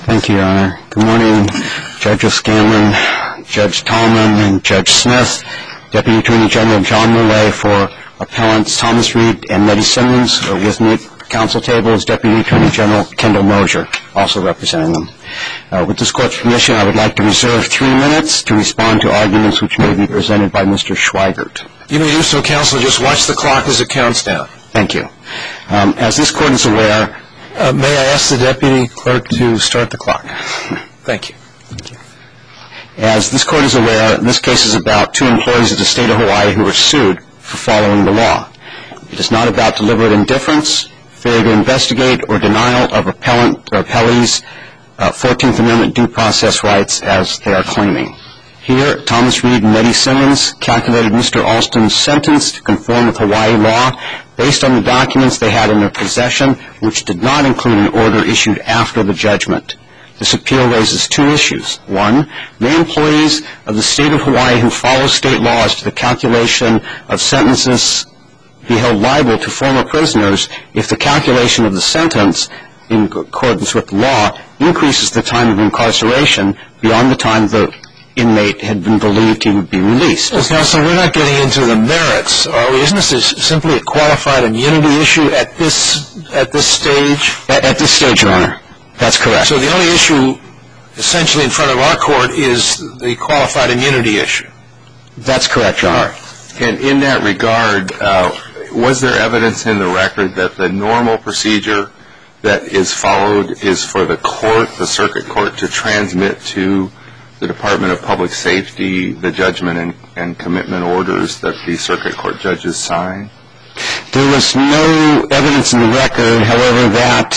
Thank you, Your Honor. Good morning, Judge O'Scanlan, Judge Tallman, and Judge Smith. Deputy Attorney General John Millay for Appellants Thomas Reed and Nettie Simmons. With me at the council table is Deputy Attorney General Kendall Mosier, also representing them. With this Court's permission, I would like to reserve 3 minutes to respond to arguments which may be presented by Mr. Schweigert. You may do so, Counsel. Just watch the clock as it counts down. Thank you. As this Court is aware... may I ask the Deputy Clerk to start the clock? Thank you. As this Court is aware, this case is about 2 employees of the State of Hawaii who were sued for following the law. It is not about deliberate indifference, failure to investigate, or denial of appellees' 14th Amendment due process rights as they are claiming. Here, Thomas Reed and Nettie Simmons calculated Mr. Alston's sentence to conform with Hawaii law based on the documents they had in their possession, which did not include an order issued after the judgment. This appeal raises 2 issues. 1, may employees of the State of Hawaii who follow state laws to the calculation of sentences be held liable to former prisoners if the calculation of the sentence, in accordance with the law, increases the time of incarceration beyond the time the inmate had been believed he would be released. Well, Counsel, we're not getting into the merits, are we? Isn't this simply a qualified immunity issue at this stage? At this stage, Your Honor. That's correct. So the only issue essentially in front of our court is the qualified immunity issue. That's correct, Your Honor. And in that regard, was there evidence in the record that the normal procedure that is followed is for the court, the circuit court, to transmit to the Department of Public Safety the judgment and commitment orders that the circuit court judges sign? There was no evidence in the record, however, that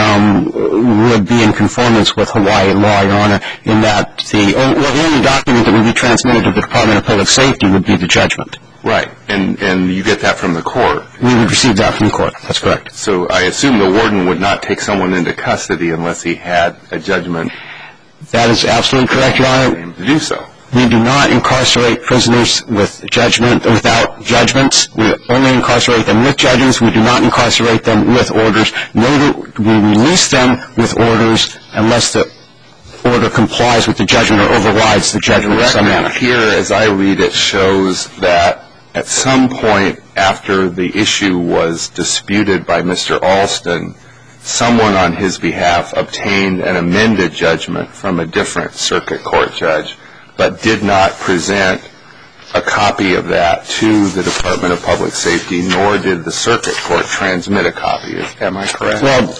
would be in conformance with Hawaii law, Your Honor, in that the only document that would be transmitted to the Department of Public Safety would be the judgment. Right, and you get that from the court? We would receive that from the court, that's correct. So I assume the warden would not take someone into custody unless he had a judgment? That is absolutely correct, Your Honor. To do so. We do not incarcerate prisoners without judgments. We only incarcerate them with judgments. We do not incarcerate them with orders. Nor do we release them with orders unless the order complies with the judgment or overrides the judgment in some manner. Here, as I read it, shows that at some point after the issue was disputed by Mr. Alston, someone on his behalf obtained an amended judgment from a different circuit court judge, but did not present a copy of that to the Department of Public Safety, nor did the circuit court transmit a copy. Am I correct? Well,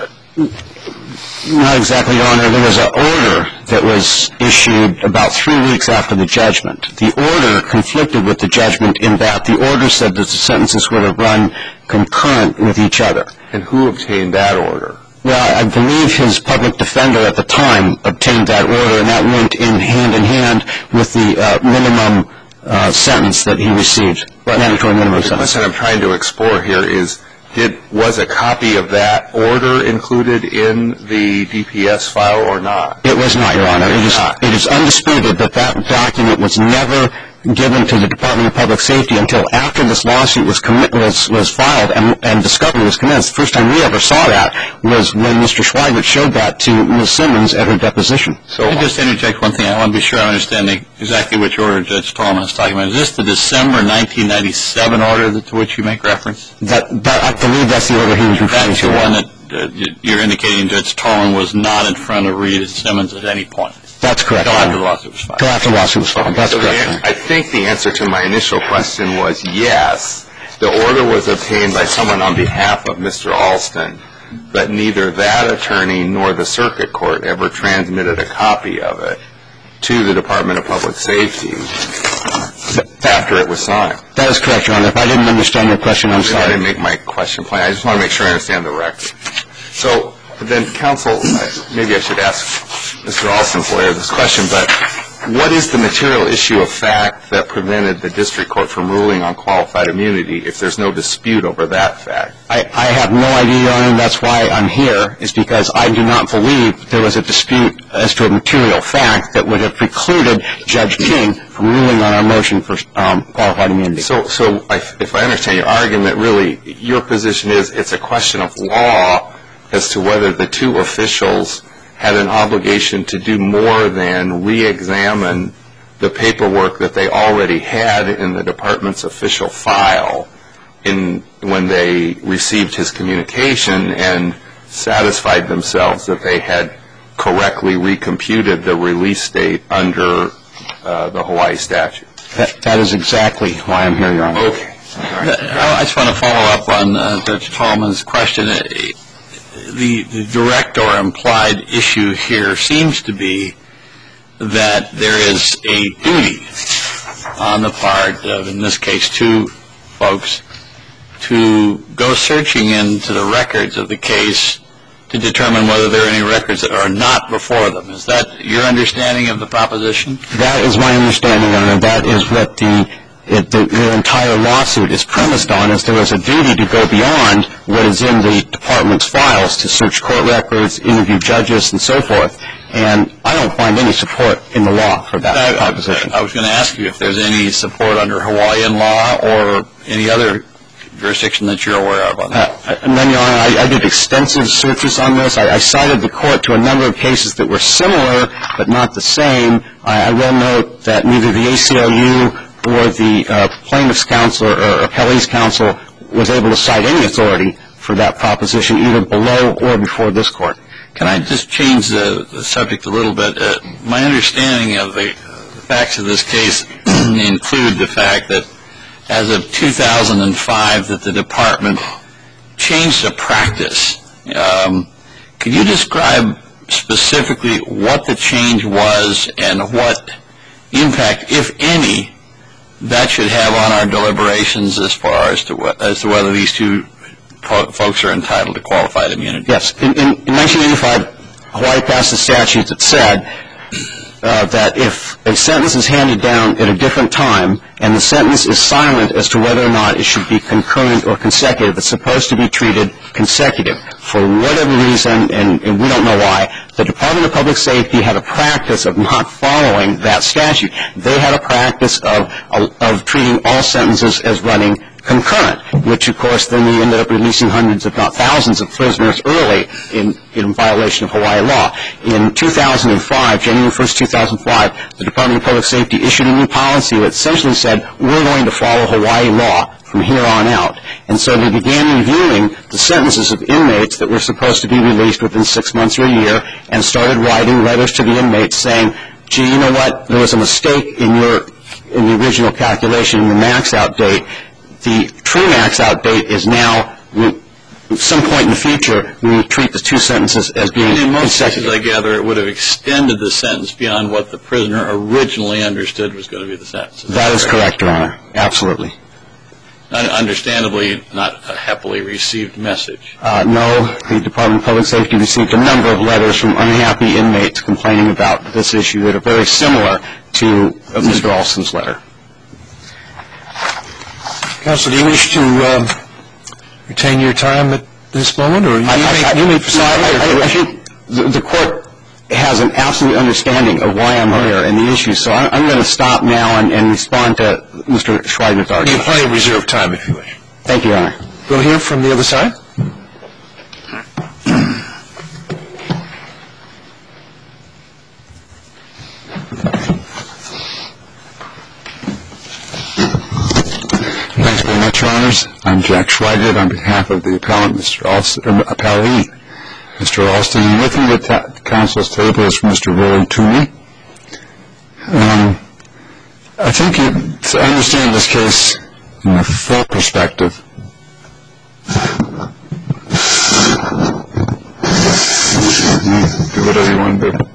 not exactly, Your Honor. There was an order that was issued about 3 weeks after the judgment. The order conflicted with the judgment in that the order said that the sentences were to run concurrent with each other. And who obtained that order? Well, I believe his public defender at the time obtained that order, and that went in hand with the minimum sentence that he received, mandatory minimum sentence. The question I'm trying to explore here is, was a copy of that order included in the DPS file or not? It was not, Your Honor. It is undisputed that that document was never given to the Department of Public Safety until after this lawsuit was filed and discovery was commenced. The first time we ever saw that was when Mr. Schweigert showed that to Ms. Simmons at her deposition. So I'll just interject one thing. I want to be sure I understand exactly which order Judge Tallman is talking about. Is this the December 1997 order to which you make reference? I believe that's the order he was referring to. That's the one that you're indicating Judge Tallman was not in front of Reed and Simmons at any point? That's correct. Until after the lawsuit was filed. Until after the lawsuit was filed. That's correct. I think the answer to my initial question was yes. The order was obtained by someone on behalf of Mr. Alston, but neither that attorney nor the circuit court ever transmitted a copy of it to the Department of Public Safety after it was signed. That is correct, Your Honor. If I didn't understand your question, I'm sorry. I didn't make my question plain. I just want to make sure I understand the record. So then, counsel, maybe I should ask Mr. Alston for this question, but what is the material issue of fact that prevented the district court from ruling on qualified immunity if there's no dispute over that fact? I have no idea, Your Honor, and that's why I'm here, is because I do not believe there was a dispute as to a material fact that would have precluded Judge King from ruling on our motion for qualified immunity. So if I understand your argument, really, your position is it's a question of law as to whether the two officials had an obligation to do more than re-examine the paperwork that they already had in the department's official file when they received his communication and satisfied themselves that they had correctly recomputed the release date under the Hawaii statute. That is exactly why I'm here, Your Honor. Okay. I just want to follow up on Judge Tallman's question. The direct or implied issue here seems to be that there is a duty on the part of, in this case, two folks, to go searching into the records of the case to determine whether there are any records that are not before them. Is that your understanding of the proposition? That is my understanding, Your Honor. That is what the entire lawsuit is premised on, is there is a duty to go beyond what is in the department's files to search court records, interview judges, and so forth. And I don't find any support in the law for that proposition. I was going to ask you if there's any support under Hawaiian law or any other jurisdiction that you're aware of on that. And then, Your Honor, I did extensive searches on this. I cited the court to a number of cases that were similar but not the same. I will note that neither the ACLU or the plaintiff's counsel or appellee's counsel was able to cite any authority for that proposition, either below or before this court. Can I just change the subject a little bit? My understanding of the facts of this case include the fact that as of 2005 that the department changed the practice. Could you describe specifically what the change was and what impact, if any, that should have on our deliberations as far as to whether these two folks are entitled to qualified immunity? Yes. In 1985, Hawaii passed a statute that said that if a sentence is handed down at a different time and the sentence is silent as to whether or not it should be concurrent or consecutive, it's supposed to be treated consecutive. For whatever reason, and we don't know why, the Department of Public Safety had a practice of not following that statute. They had a practice of treating all sentences as running concurrent, which, of course, then they ended up releasing hundreds, if not thousands, of prisoners early in violation of Hawaii law. In 2005, January 1st, 2005, the Department of Public Safety issued a new policy that essentially said, we're going to follow Hawaii law from here on out. And so they began reviewing the sentences of inmates that were supposed to be released within 6 months or a year and started writing letters to the inmates saying, gee, you know what, there was a mistake in the original calculation in the max-out date. The true max-out date is now, at some point in the future, we treat the two sentences as being consecutive. In most cases, I gather, it would have extended the sentence beyond what the prisoner originally understood was going to be the sentence. That is correct, Your Honor. Absolutely. Understandably, not a happily received message. No, the Department of Public Safety received a number of letters from unhappy inmates complaining about this issue that are very similar to Mr. Alston's letter. Counsel, do you wish to retain your time at this moment, or you may proceed? I think the court has an absolute understanding of why I'm here and the issue, so I'm going to stop now and respond to Mr. Schweiger's argument. You have plenty of reserved time, if you wish. Thank you, Your Honor. We'll hear from the other side. Thanks very much, Your Honors. I'm Jack Schweigert on behalf of the appellant, appellee, Mr. Alston. And with me at the counsel's table is Mr. Roy Toomey. I think to understand this case in a full perspective, do whatever you want to do.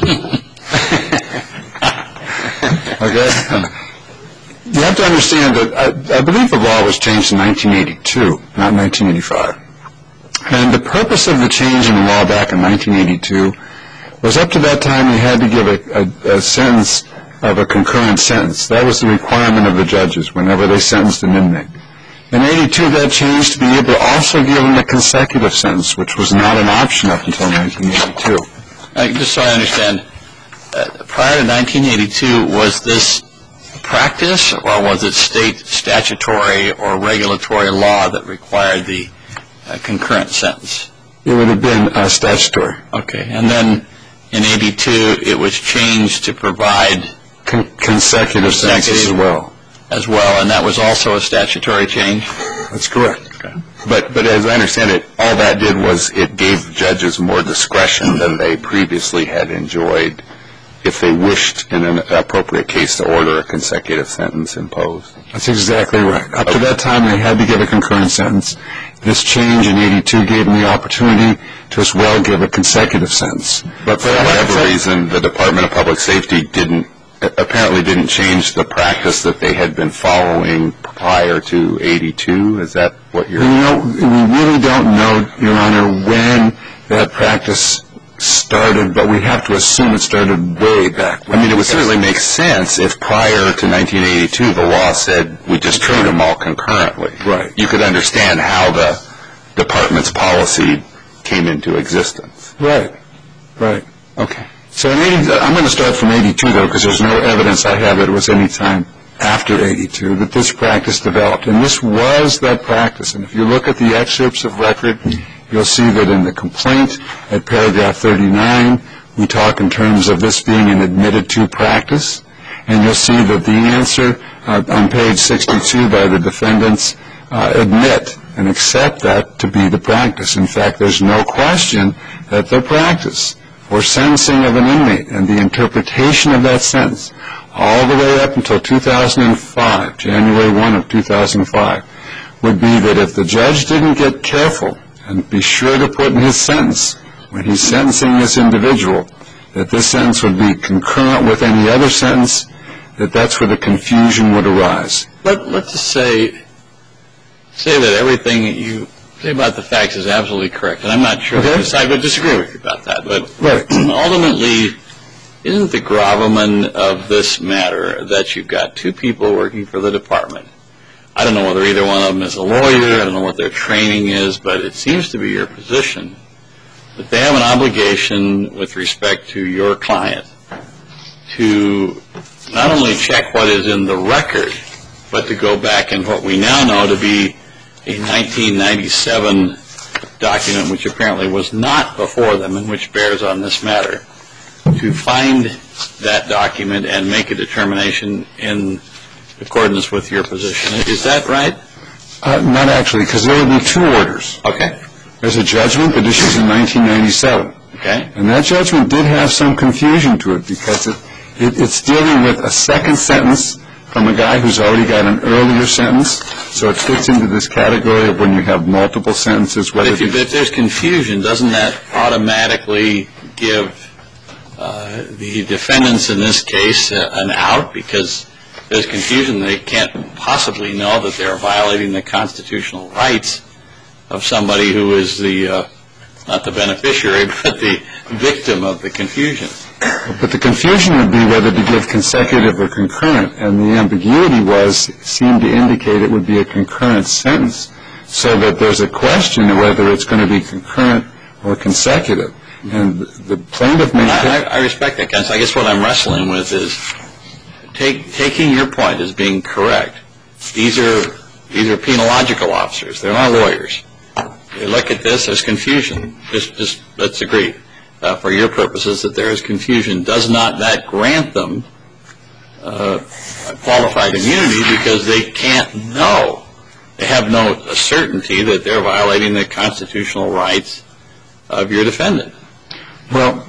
Okay? You have to understand that I believe the law was changed in 1982, not 1985. And the purpose of the change in the law back in 1982 was up to that time you had to give a sentence of a concurrent sentence. That was the requirement of the judges whenever they sentenced an inmate. In 1982, that changed to be able to also give them a consecutive sentence, which was not an option up until 1982. Just so I understand, prior to 1982, was this practice or was it state statutory or regulatory law that required the concurrent sentence? It would have been statutory. Okay. And then in 82 it was changed to provide consecutive sentences as well, and that was also a statutory change? That's correct. Okay. But as I understand it, all that did was it gave judges more discretion than they previously had enjoyed if they wished in an appropriate case to order a consecutive sentence imposed. That's exactly right. Up to that time, they had to give a concurrent sentence. This change in 82 gave them the opportunity to as well give a consecutive sentence. But for whatever reason, the Department of Public Safety apparently didn't change the practice that they had been following prior to 82. Is that what you're... We really don't know, Your Honor, when that practice started, but we have to assume it started way back. I mean, it would certainly make sense if prior to 1982 the law said we just treat them all concurrently. Right. You could understand how the department's policy came into existence. Right. Okay. So I'm going to start from 82, though, because there's no evidence I have that it was any time after 82 that this practice developed. And this was that practice. And if you look at the excerpts of record, you'll see that in the complaint at paragraph 39, we talk in terms of this being an admitted to practice. And you'll see that the answer on page 62 by the defendants admit and accept that to be the practice. In fact, there's no question that the practice or sentencing of an inmate and the interpretation of that sentence all the way up until 2005, January 1 of 2005, would be that if the judge didn't get careful and be sure to put in his sentence when he's sentencing this individual that this sentence would be concurrent with any other sentence, that's where the confusion would arise. Let's just say that everything that you say about the facts is absolutely correct, and I'm not sure I would disagree with you about that, but ultimately, isn't the gravamen of this matter that you've got two people working for the department? I don't know whether either one of them is a lawyer, I don't know what their training is, but it seems to be your position that they have an obligation with respect to your client to not only check what is in the record, but to go back and what we now know to be a 1997 document, which apparently was not before them and which bears on this matter, to find that document and make a determination in accordance with your position. Is that right? Not actually, because there would be two orders. Okay. There's a judgment that issues in 1997. Okay. And that judgment did have some confusion to it because it's dealing with a second sentence from a guy who's already got an earlier sentence, so it fits into this category of when you have multiple sentences. But if there's confusion, doesn't that automatically give the defendants in this case an out? Because there's confusion, they can't possibly know that they're violating the constitutional rights of somebody who is not the beneficiary, but the victim of the confusion. But the confusion would be whether to give consecutive or concurrent, and the ambiguity seemed to indicate it would be a concurrent sentence, so that there's a question of whether it's going to be concurrent or consecutive. And the plaintiff may... I respect that, counsel. I guess what I'm wrestling with is taking your point as being correct. These are penological officers. They're not lawyers. They look at this as confusion. Just let's agree, for your purposes, that there is confusion. Does not that grant them qualified immunity because they can't know? They have no certainty that they're violating the constitutional rights of your defendant. Well,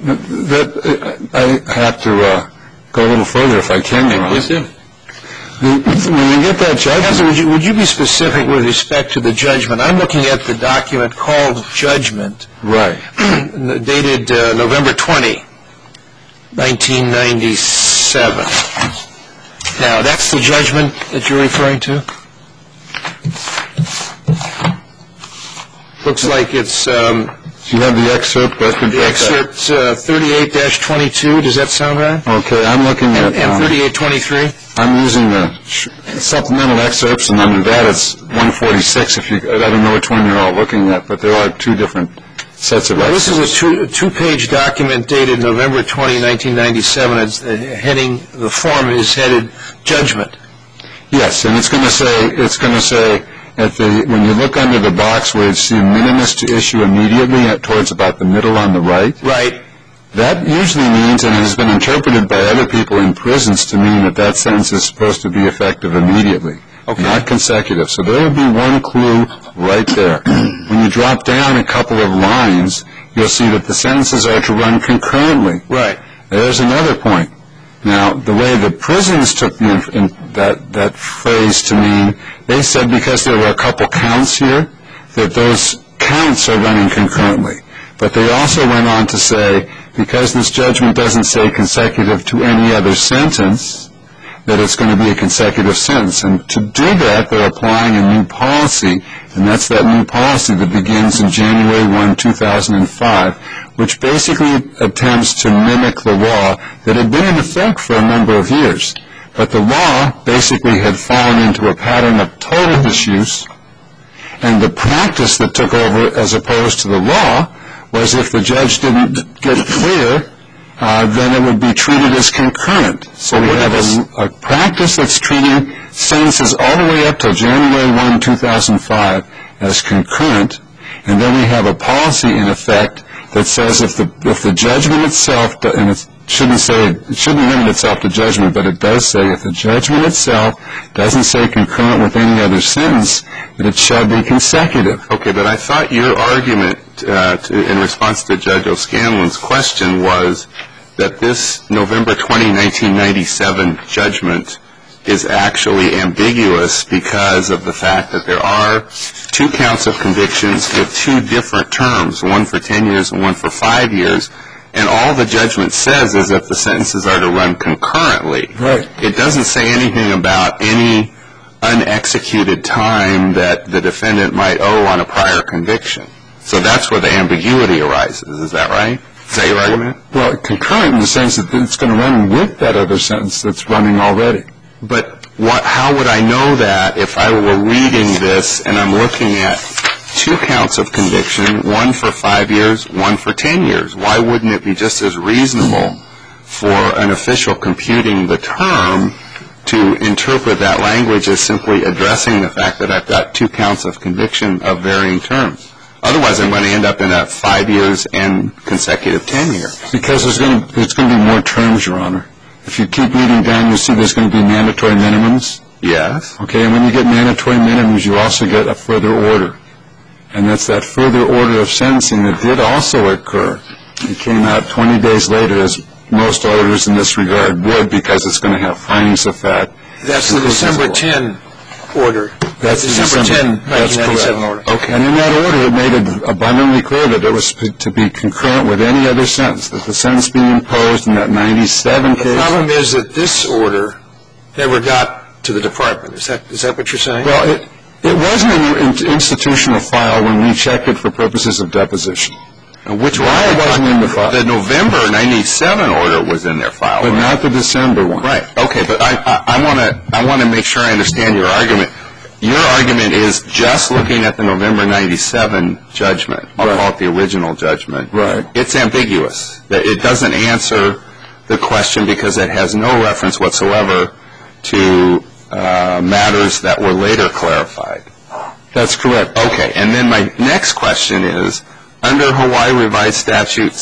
I have to go a little further if I can, Your Honor. Please do. When you get that judgment... Would you be specific with respect to the judgment? I'm looking at the document called Judgment. Right. Dated November 20, 1997. Now, that's the judgment that you're referring to? Looks like it's... Do you have the excerpt? The excerpt 38-22, does that sound right? Okay, I'm looking at... And 38-23? I'm using the supplemental excerpts, and under that it's 146. I don't know which one you're all looking at, but there are two different sets of excerpts. This is a two-page document dated November 20, 1997. It's the form is headed Judgment. Yes, and it's going to say when you look under the box where you see minimus to issue immediately towards about the middle on the right. Right. That usually means, and has been interpreted by other people in prisons to mean that that sentence is supposed to be effective immediately, not consecutive. So there would be one clue right there. When you drop down a couple of lines, you'll see that the sentences are to run concurrently. Right. There's another point. Now, the way the prisons took that phrase to mean, they said because there were a couple counts here, that those counts are running concurrently. But they also went on to say, because this judgment doesn't say consecutive to any other sentence, that it's going to be a consecutive sentence. And to do that, they're applying a new policy, and that's that new policy that begins in January 1, 2005, which basically attempts to mimic the law that had been in effect for a number of years. But the law basically had fallen into a pattern of total disuse, and the practice that took over as opposed to the law was if the judge didn't get clear, then it would be treated as concurrent. So we have a practice that's treating sentences all the way up till January 1, 2005 as concurrent, and then we have a policy in effect that says if the judgment itself, and it shouldn't limit itself to judgment, but it does say if the judgment itself doesn't say concurrent with any other sentence, that it shall be consecutive. Okay, but I thought your argument in response to Judge O'Scanlan's question was that this November 20, 1997 judgment is actually ambiguous because of the fact that there are two counts of convictions with two different terms, one for 10 years and one for 5 years, and all the judgment says is that the sentences are to run concurrently. Right. It doesn't say anything about any unexecuted time that the defendant might owe on a prior conviction. So that's where the ambiguity arises. Is that right? Is that your argument? Well, concurrent in the sense that it's going to run with that other sentence that's running already. But how would I know that if I were reading this and I'm looking at two counts of conviction, one for 5 years, one for 10 years? Why wouldn't it be just as reasonable for an official computing the term to interpret that language as simply addressing the fact that I've got two counts of conviction of varying terms? Otherwise, I'm going to end up in a 5 years and consecutive 10 years. Because there's going to be more terms, Your Honor. If you keep reading down, you'll see there's going to be mandatory minimums. Yes. Okay, and when you get mandatory minimums, you also get a further order. And that's that further order of sentencing that did also occur. It came out 20 days later, as most orders in this regard would, because it's going to have findings of fact. That's the December 10 order. That's the December 10, 1997 order. Okay. And in that order, it made it abundantly clear that it was to be concurrent with any other sentence, that the sentence being imposed in that 97 case. The problem is that this order never got to the department. Is that what you're saying? Well, it wasn't in the institutional file when we checked it for purposes of deposition. Which Why it wasn't in the file? The November 97 order was in their file. But not the December one. Right. Okay, but I want to make sure I understand your argument. Your argument is just looking at the November 97 judgment. I'll call it the original judgment. Right. It's ambiguous. It doesn't answer the question because it has no reference whatsoever to matters that were later clarified. That's correct. Okay, and then my next question is, under Hawaii Revised Statute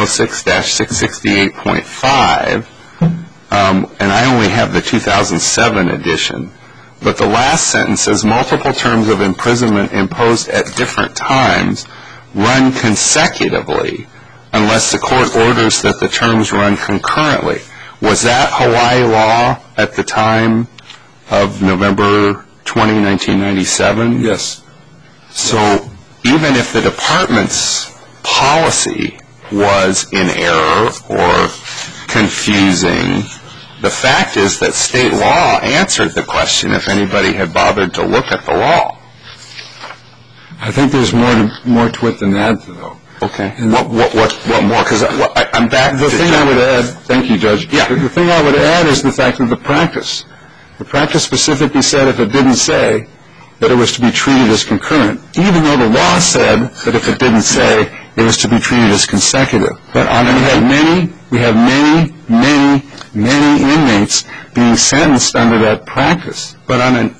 706-668.5, and I only have the 2007 edition, but the last sentence says multiple terms of imprisonment imposed at different times run consecutively unless the court orders that the terms run concurrently. Was that Hawaii law at the time of November 20, 1997? Yes. So even if the department's policy was in error or confusing, the fact is that state law answered the question if anybody had bothered to look at the law. I think there's more to it than that, though. Okay. What more? Because I'm back to the thing I would add. Thank you, Judge. Yeah. The thing I would add is the fact of the practice. The practice specifically said if it didn't say that it was to be treated as concurrent, even though the law said that if it didn't say it was to be treated as consecutive. But we have many inmates being sentenced under that practice. But on a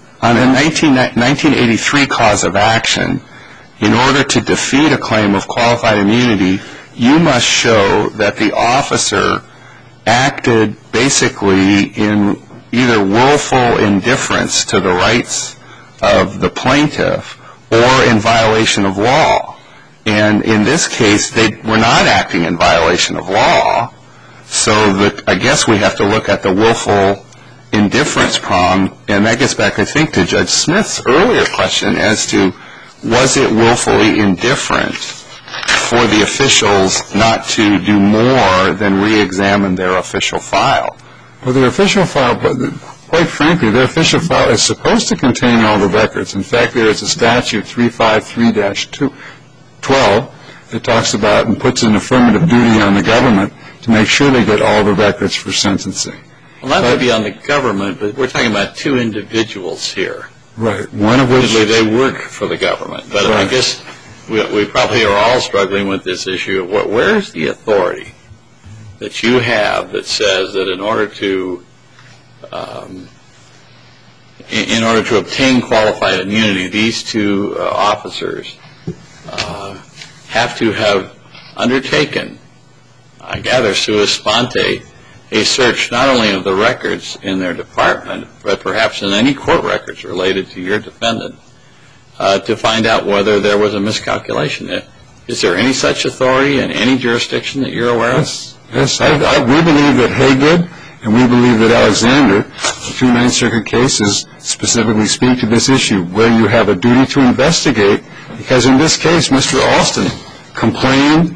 1983 cause of action, in order to defeat a claim of qualified immunity, you must show that the officer acted basically in either willful indifference to the rights of the plaintiff or in violation of law. And in this case, they were not acting in violation of law. So I guess we have to look at the willful indifference prong, and that gets back, I think, to Judge Smith's earlier question as to was it willfully indifferent for the officials not to do more than re-examine their official file? Well, their official file, quite frankly, their official file is supposed to contain all the records. In fact, there is a statute 353-12 that talks about and puts an affirmative duty on the government to make sure they get all the records for sentencing. Well, that would be on the government, but we're talking about two individuals here. Right. One of which... Usually they work for the government. But right. I guess we probably are all struggling with this issue of where's the authority that you have that says that in order to obtain qualified immunity, these two officers have to have undertaken, I gather, sua sponte, a search not only of the records in their department, but perhaps in any court records related to your defendant, to find out whether there was a miscalculation. Is there any such authority in any jurisdiction that you're aware of? Yes. We believe that Haygood and we believe that Alexander, the two Ninth Circuit cases, specifically speak to this issue, where you have a duty to investigate, because in this case, Mr. Alston complained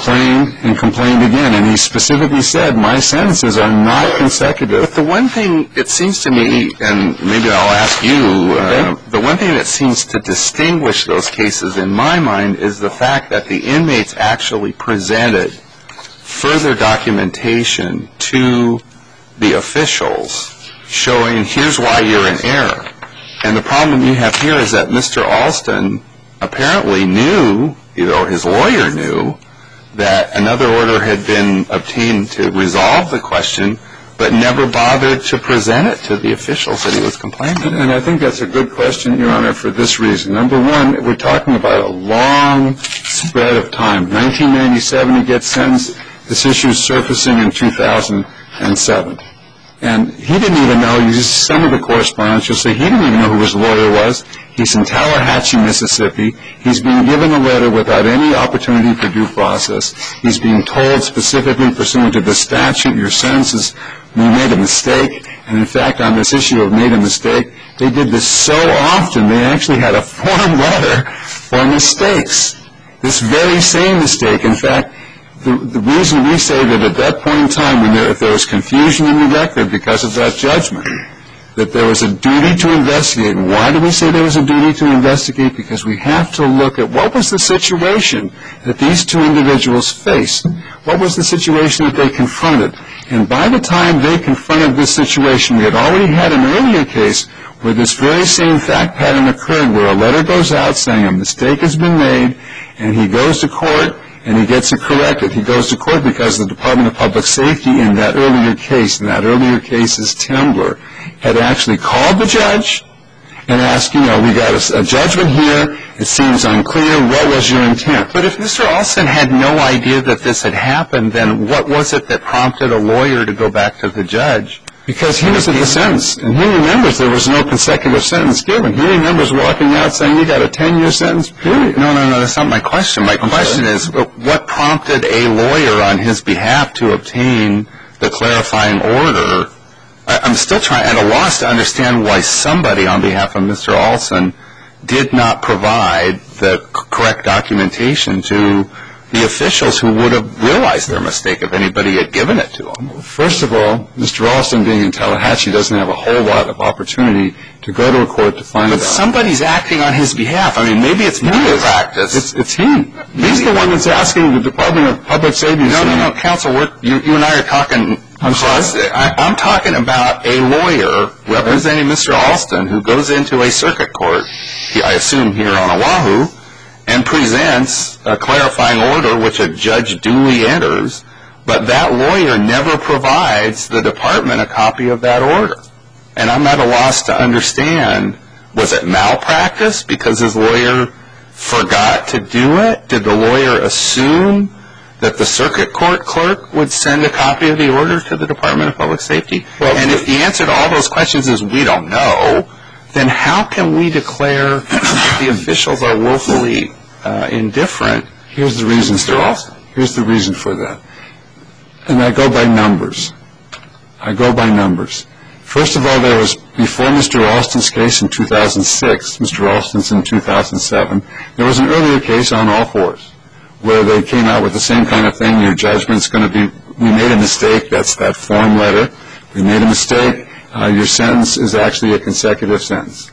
again, and he specifically said, my sentences are not consecutive. But the one thing, it seems to me, and maybe I'll ask you, the one thing that seems to distinguish those cases in my mind is the fact that the inmates actually presented further documentation to the officials showing, here's why you're in error. And the problem you have here is that Mr. Alston apparently knew, or his lawyer knew, that another order had been obtained to resolve the question, but never bothered to present it to the officials that he was complaining. And I think that's a good question, Your Honor, for this reason. Number one, we're talking about a long spread of time. 1997, he gets sentenced. This issue is surfacing in 2007. And he didn't even know, you just some of the correspondence, you'll say he didn't even know who his lawyer was. He's in Tallahatchie, Mississippi. He's being given a letter without any opportunity for due process. He's being told specifically pursuant to the statute, your sentences, we made a mistake. And in fact, on this issue of made a mistake, they did this so often, they actually had a form letter for mistakes. This very same mistake, in fact, the reason we say that at that point in time, if there was confusion in the record because of that judgment, that there was a duty to investigate. And why do we say there was a duty to investigate? Because we have to look at what was the situation that these two individuals faced. What was the situation that they confronted? And by the time they confronted this situation, we had already had an earlier case where this very same fact pattern occurred, where a letter goes out saying a mistake has been made, and he goes to court, and he gets it corrected. He goes to court because the Department of Public Safety in that earlier case, and that earlier case is Tembler, had actually called the judge and asked, we got a judgment here. It seems unclear. What was your intent? But if Mr. Alston had no idea that this had happened, then what was it that prompted a lawyer to go back to the judge? Because he was at the sentence, and he remembers there was no consecutive sentence given. He remembers walking out saying, you got a 10-year sentence, period. No, that's not my question. My question is, what prompted a lawyer on his behalf to obtain the clarifying order? I'm still at a loss to understand why somebody on behalf of Mr. Alston did not provide the correct documentation to the officials who would have realized their mistake if anybody had given it to them. First of all, Mr. Alston being in Tallahatchie doesn't have a whole lot of opportunity to go to a court to find out. But somebody's acting on his behalf. I mean, maybe it's legal practice. It's he. He's the one that's asking the Department of Public Safety. No, counsel, you and I are talking. I'm sorry? I'm talking about a lawyer representing Mr. Alston who goes into a circuit court, I assume here on Oahu, and presents a clarifying order which a judge duly enters, but that lawyer never provides the department a copy of that order. And I'm at a loss to understand, was it malpractice because his lawyer forgot to do it? Did the lawyer assume that the circuit court clerk would send a copy of the order to the Department of Public Safety? And if the answer to all those questions is we don't know, then how can we declare that the officials are woefully indifferent? Here's the reason for that. Here's the reason for that. And I go by numbers. First of all, there was, before Mr. Alston's case in 2006, Mr. Alston's in 2007, there was an earlier case on all fours where they came out with the same kind of thing. Your judgment's going to be, we made a mistake, that's that form letter. We made a mistake, your sentence is actually a consecutive sentence.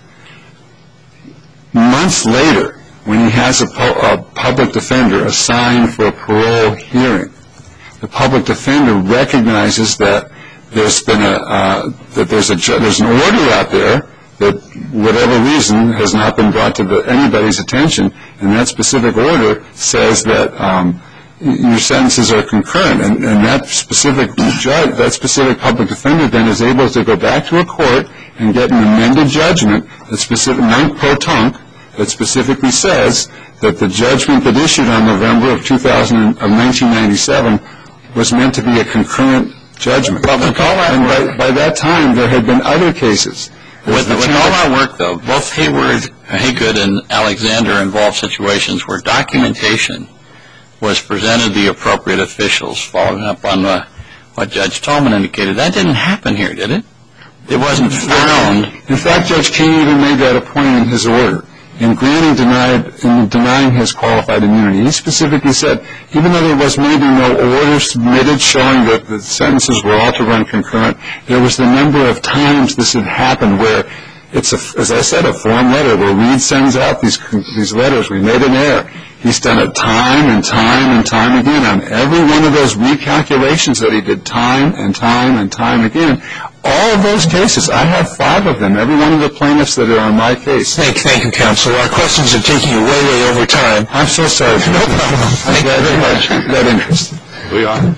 Months later, when he has a public defender assigned for a parole hearing, the public defender recognizes that there's been there's an order out there that, whatever reason, has not been brought to anybody's attention, and that specific order says that your sentences are concurrent, and that specific judge, that specific public defender then is able to go back to a court and get an amended judgment that's specific, non-pro-tunc, that specifically says that the judgment that issued on November of 1997 was meant to be a concurrent judgment. And by that time, there had been other cases. With all our work, though, both Haygood and Alexander involved situations where documentation was presented to the appropriate officials, following up on what Judge Tolman indicated. That didn't happen here, did it? It wasn't found. In fact, Judge King even made that a point in his order. In denying his qualified immunity, he specifically said, even though there was maybe no order submitted showing that the sentences were all to run concurrent, there was the number of times this had happened where it's, as I said, a form letter where Reed sends out these letters. We made an error. He's done it time and time and time again on every one of those recalculations that he did time and time and time again. All of those cases, I have 5 of them, every one of the plaintiffs that are on my case. Thank you, Counselor. Our questions are taking you way over time. I'm so sorry. No problem. Thank you very much for that interest. We are.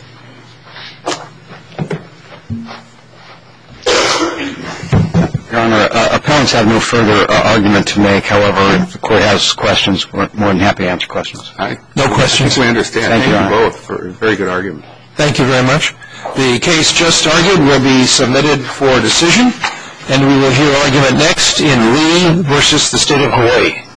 Your Honor, appellants have no further argument to make. However, if the Court has questions, we're more than happy to answer questions. No questions. I think we understand. Thank you, Your Honor. both for a very good argument. Thank you very much. The case just argued will be submitted for decision, and we will hear argument next in Lee versus the State of Hawaii.